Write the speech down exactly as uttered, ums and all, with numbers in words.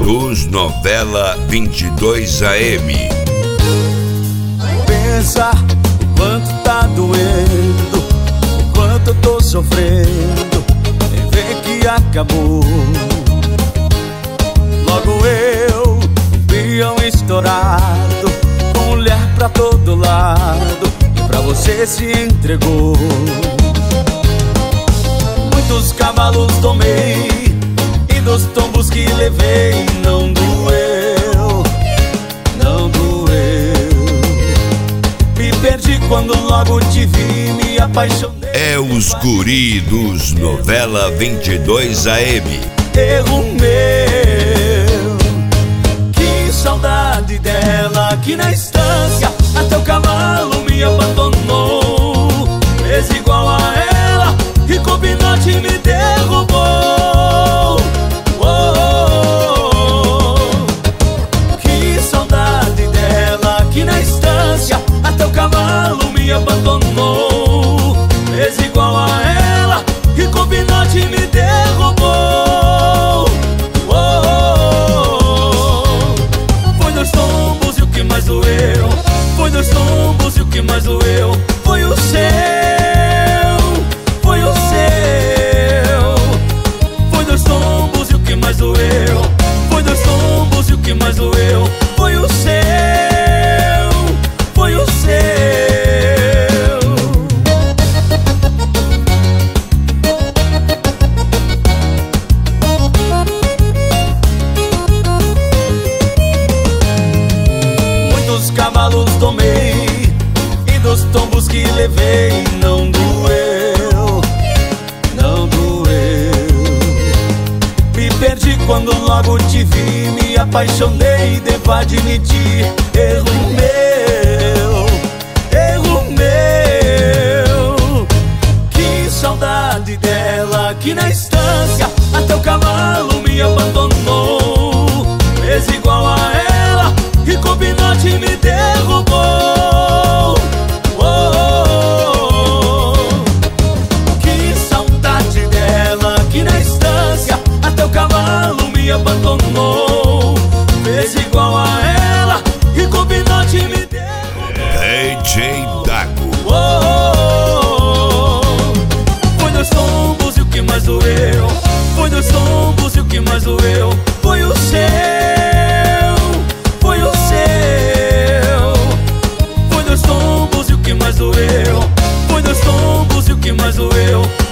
dos Novela vinte e dois A M. Pensa o quanto tá doendo, o quanto eu tô sofrendo, e vê que acabou. Logo eu, peão estourado, com mulher pra todo lado, e pra você se entregou. Muitos cavalos tomei, e dos tombos que levei não doeu, não doeu. Me perdi quando logo te vi, me apaixonei. É os guri dos Novela vinte e dois A M. Erro meu, que saudade dela, aqui na estância até o cavalo me abandonou. Fez igual a ela e com pinote me derrubou. Oh, oh, oh. Que saudade dela, aqui na estância até o cavalo me abandonou. Fez igual a ela e com pinote me derrubou. Foi dois tombos e o que mais doeu foi o seu, foi o seu. Foi dois tombos e o que mais doeu, foi dois tombos e o que mais doeu foi o seu, foi o seu. Muitos cavalos tomei, e dos tombos que levei não doeu, não doeu. Me perdi quando logo te vi, me apaixonei, devo admitir. Erro meu, erro meu. Que saudade dela, aqui na estância até o cavalo me abandonou. Fez igual a ela e com pinote me derrubou. Oh, oh, oh. Que saudade dela, aqui na estância até o cavalo me abandonou. Fez igual a ela e com pinote me derrubou. D J Dago. Oh, oh, oh. Foi dois tombos e o que mais doeu, foi dois tombos e o que mais doeu foi o seu, foi o seu. Foi dois tombos e o que mais doeu, foi dois tombos e o que mais doeu